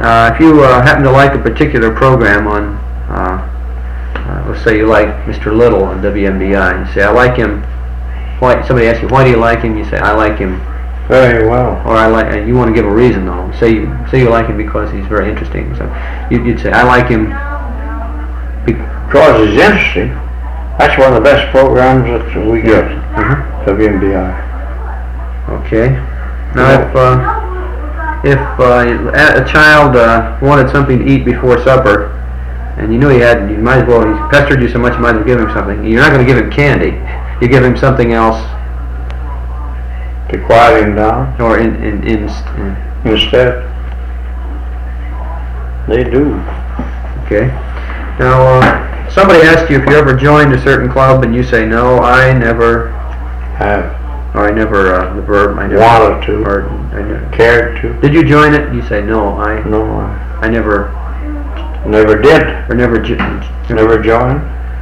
If you happen to like a particular program on, let's say you like Mr. Little on WMBI, you say, I like him. Why? Somebody asks you, why do you like him? You say, I like him very well. Or I like, and you want to give a reason though. Say you like him because he's very interesting. So you'd say, I like him because he's interesting. That's one of the best programs that we get. WMBI. Okay. Now, if a child wanted something to eat before supper, and you knew he might as well. He pestered you so much, you might as well give him something. You're not going to give him candy. You give him something else to quiet him down, or instead. They do. Okay. Now, somebody asks you if you ever joined a certain club, and you say, no, I never have. Or I never, the verb, I never wanted to, or I never cared to. Did you join it? You say, no, I never did. Or never joined.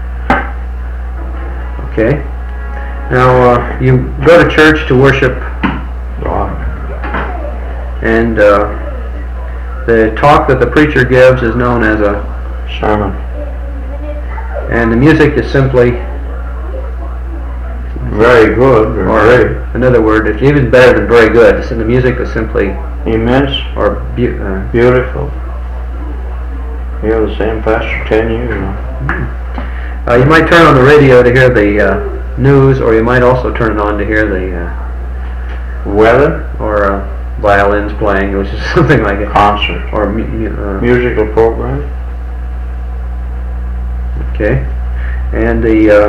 Okay. Now, you go to church to worship, and the talk that the preacher gives is known as a sermon. And the music is simply very good, or another word, it's even better than very good. So the music is simply immense or beautiful. You're the same pastor 10 years now. You might turn on the radio to hear the news, or you might also turn it on to hear the weather, or violins playing, which is something like a concert or musical program. Okay, and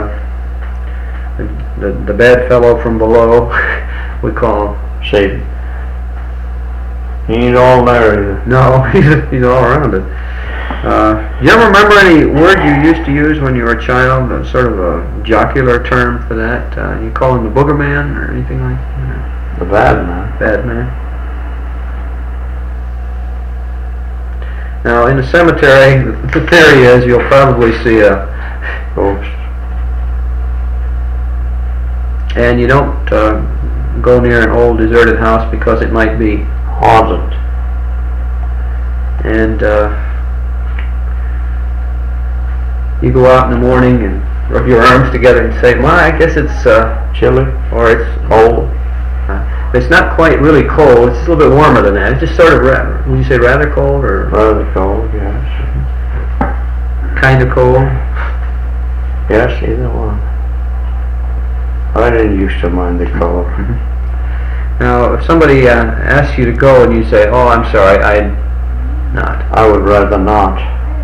the bad fellow from below, we call him Satan. He ain't all there either. No, he's all around it. Do you ever remember any word you used to use when you were a child, sort of a jocular term for that? You call him the booger man or anything like that? The bad man. Bad man. Now, in a cemetery, the theory is you'll probably see a ghost. And you don't go near an old deserted house because it might be haunted. And you go out in the morning and rub your arms together and say, well, I guess it's chilly or it's cold. It's not quite really cold. It's a little bit warmer than that. It's just sort of, would you say rather cold or? Rather cold, yes. Kind of cold? Yes, either one. I didn't used to mind the cold. Now, if somebody asks you to go and you say, oh, I'm sorry, I'd not. I would rather not.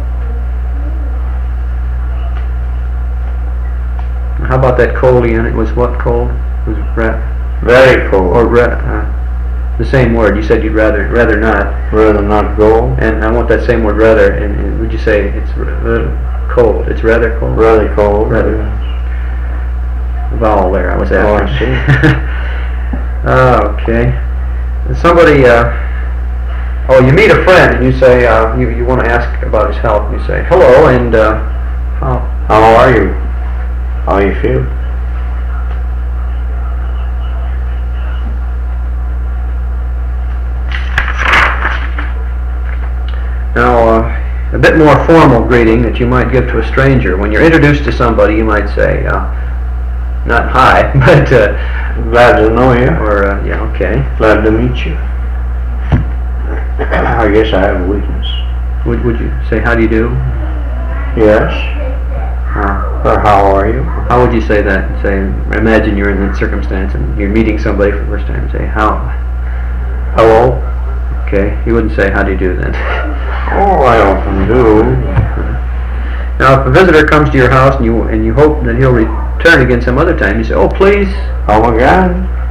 How about that cold again? It was what cold? It was very cold. Or the same word. You said you'd rather not. Rather not go. And I want that same word rather. And would you say it's cold? It's rather cold. Rather cold. Rather. Yes. Vowel there. I was after. Oh, I see. Okay. Somebody. You meet a friend and you say you want to ask about his health. And you say hello and how are you? How you feel? Now, a bit more formal greeting that you might give to a stranger. When you're introduced to somebody, you might say, not hi, but glad to know you. Or, yeah, okay. Glad to meet you. I guess I have a weakness. Would you say, how do you do? Yes. Or how are you? How would you say that? Say, imagine you're in that circumstance and you're meeting somebody for the first time and say, hello? Okay, you wouldn't say, how do you do then? Oh, I often do. Now, if a visitor comes to your house and you hope that he'll return again some other time, you say, oh, please. Come again.